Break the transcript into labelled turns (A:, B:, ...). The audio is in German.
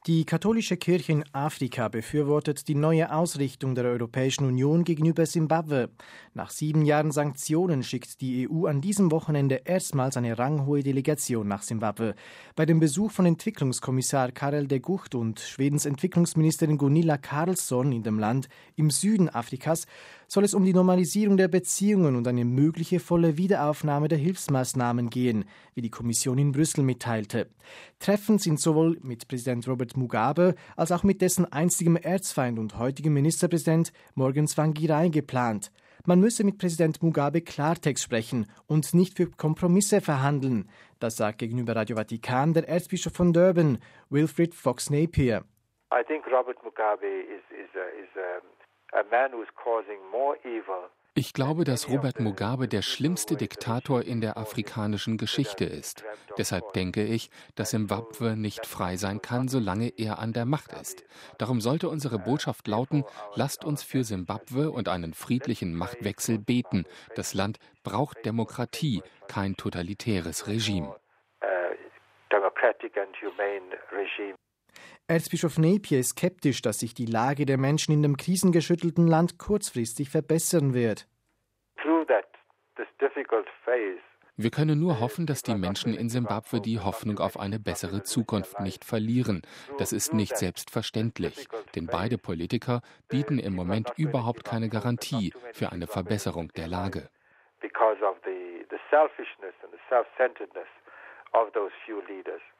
A: Die katholische Kirche in Afrika befürwortet die neue Ausrichtung der Europäischen Union gegenüber Simbabwe. Nach 7 Jahren Sanktionen schickt die EU an diesem Wochenende erstmals eine ranghohe Delegation nach Simbabwe. Bei dem Besuch von Entwicklungskommissar Karel de Gucht und Schwedens Entwicklungsministerin Gunilla Carlsson in dem Land im Süden Afrikas soll es um die Normalisierung der Beziehungen und eine mögliche volle Wiederaufnahme der Hilfsmaßnahmen gehen, wie die Kommission in Brüssel mitteilte. Treffen sind sowohl mit Präsident Robert Mugabe als auch mit dessen einstigem Erzfeind und heutigem Ministerpräsident Morgan Tsvangirai geplant. Man müsse mit Präsident Mugabe Klartext sprechen und nicht für Kompromisse verhandeln. Das sagt gegenüber Radio Vatikan der Erzbischof von Durban, Wilfrid Fox Napier.
B: I think Robert Mugabe is a man who is causing more evil.
C: Ich glaube, dass Robert Mugabe der schlimmste Diktator in der afrikanischen Geschichte ist. Deshalb denke ich, dass Simbabwe nicht frei sein kann, solange er an der Macht ist. Darum sollte unsere Botschaft lauten, lasst uns für Simbabwe und einen friedlichen Machtwechsel beten. Das Land braucht Demokratie, kein totalitäres Regime.
A: Erzbischof Napier ist skeptisch, dass sich die Lage der Menschen in dem krisengeschüttelten Land kurzfristig verbessern wird.
C: Wir können nur hoffen, dass die Menschen in Simbabwe die Hoffnung auf eine bessere Zukunft nicht verlieren. Das ist nicht selbstverständlich, denn beide Politiker bieten im Moment überhaupt keine Garantie für eine Verbesserung der Lage.
B: Because of the selfishness and the self-centeredness of those few leaders.